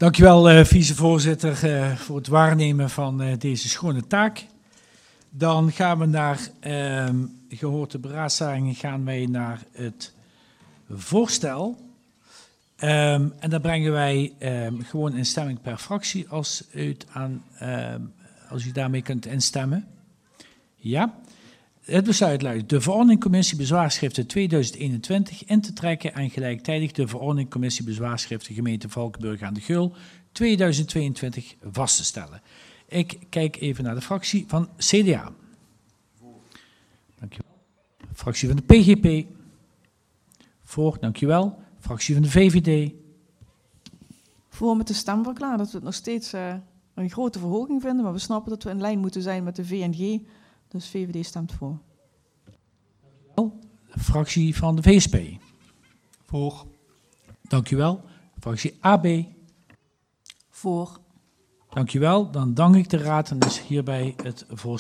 Dankjewel, vicevoorzitter, voor het waarnemen van deze schone taak. Dan gaan we naar, gehoord de beraadslagingen, gaan wij naar het voorstel. En dan brengen wij gewoon in stemming per fractie als u daarmee kunt instemmen. Ja. Het besluit luidt: de verordeningcommissie bezwaarschriften 2021 in te trekken en gelijktijdig de verordeningcommissie bezwaarschriften gemeente Valkenburg aan de Geul 2022 vast te stellen. Ik kijk even naar de fractie van CDA. Dankjewel. Fractie van de PGP. Voor, dankjewel. Fractie van de VVD. Voor met de stem verklaren dat we het nog steeds een grote verhoging vinden, maar we snappen dat we in lijn moeten zijn met de VNG. Dus VVD stemt voor. Fractie van de VSP. Voor. Dank u wel. Fractie AB. Voor. Dank u wel. Dan dank ik de raad en is hierbij het voorstel